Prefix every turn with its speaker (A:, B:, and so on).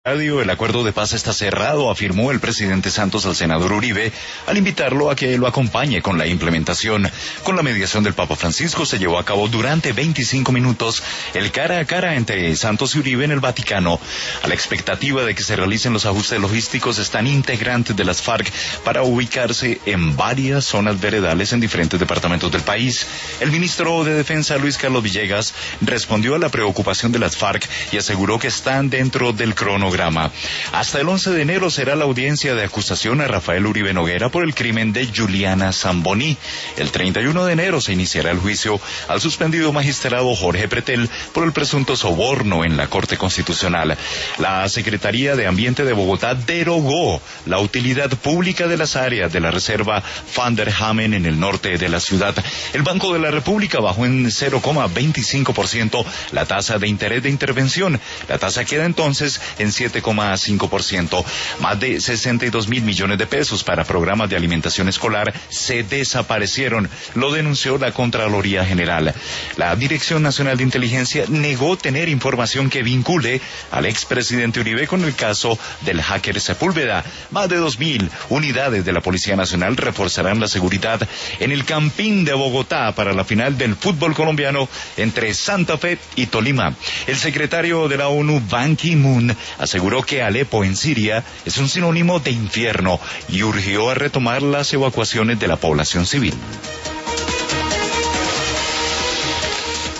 A: El acuerdo de paz está cerrado, afirmó el presidente Santos al senador Uribe al invitarlo a que lo acompañe con la implementación. Con la mediación del Papa Francisco se llevó a cabo durante 25 minutos el cara a cara entre Santos y Uribe en el Vaticano. A la expectativa de que se realicen los ajustes logísticos están integrantes de las FARC para ubicarse en varias zonas veredales en diferentes departamentos del país. El ministro de Defensa, Luis Carlos Villegas, respondió a la preocupación de las FARC y aseguró que están dentro del cronograma. Hasta el 11 de enero será la audiencia de acusación a Rafael Uribe Noguera por el crimen de Juliana Zamboní. El 31 de enero se iniciará el juicio al suspendido magistrado Jorge Pretel por el presunto soborno en la Corte Constitucional. La Secretaría de Ambiente de Bogotá derogó la utilidad pública de las áreas de la reserva Van der Hamen en el norte de la ciudad. El Banco de la República bajó en 0,25% la tasa de interés de intervención. La tasa queda entonces en 7,5%. Más de 62.000 millones de pesos para programas de alimentación escolar se desaparecieron, lo denunció la Contraloría General. La Dirección Nacional de Inteligencia negó tener información que vincule al expresidente Uribe con el caso del hacker Sepúlveda. Más de 2.000 unidades de la Policía Nacional reforzarán la seguridad en el Campín de Bogotá para la final del fútbol colombiano entre Santa Fe y Tolima. El secretario de la ONU, Ban Ki-moon, aseguró que Alepo en Siria es un sinónimo de infierno y urgió a retomar las evacuaciones de la población civil.